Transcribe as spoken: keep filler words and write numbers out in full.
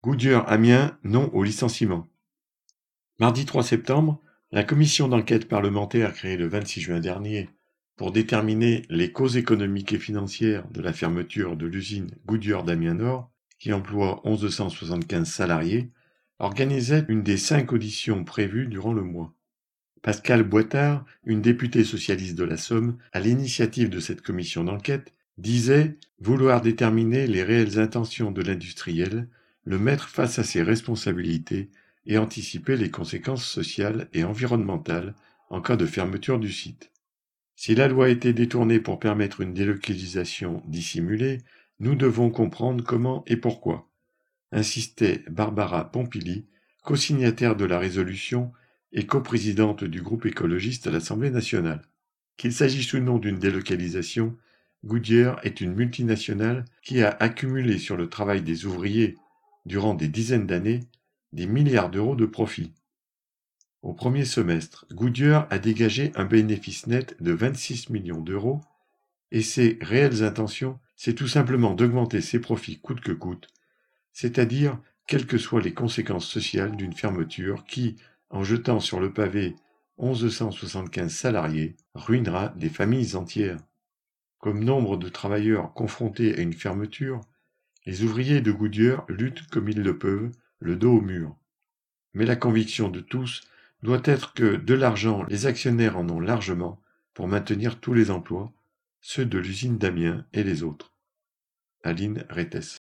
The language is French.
Goodyear Amiens, non au licenciement. Mardi trois septembre, la commission d'enquête parlementaire créée le vingt-six juin dernier pour déterminer les causes économiques et financières de la fermeture de l'usine Goodyear d'Amiens Nord, qui emploie onze cent soixante-quinze salariés, organisait une des cinq auditions prévues durant le mois. Pascale Boitard, une députée socialiste de la Somme, à l'initiative de cette commission d'enquête, disait vouloir déterminer les réelles intentions de l'industriel, le mettre face à ses responsabilités et anticiper les conséquences sociales et environnementales en cas de fermeture du site. Si la loi a été détournée pour permettre une délocalisation dissimulée, nous devons comprendre comment et pourquoi, insistait Barbara Pompili, co-signataire de la résolution et coprésidente du groupe écologiste à l'Assemblée nationale. Qu'il s'agisse ou non d'une délocalisation, Goodyear est une multinationale qui a accumulé sur le travail des ouvriers, durant des dizaines d'années, des milliards d'euros de profit. Au premier semestre, Goodyear a dégagé un bénéfice net de vingt-six millions d'euros et ses réelles intentions, c'est tout simplement d'augmenter ses profits coûte que coûte, c'est-à-dire quelles que soient les conséquences sociales d'une fermeture qui, en jetant sur le pavé onze cent soixante-quinze salariés, ruinera des familles entières. Comme nombre de travailleurs confrontés à une fermeture, les ouvriers de Goodyear luttent comme ils le peuvent, le dos au mur. Mais la conviction de tous doit être que de l'argent, les actionnaires en ont largement pour maintenir tous les emplois, ceux de l'usine d'Amiens et les autres. Aline Rettes.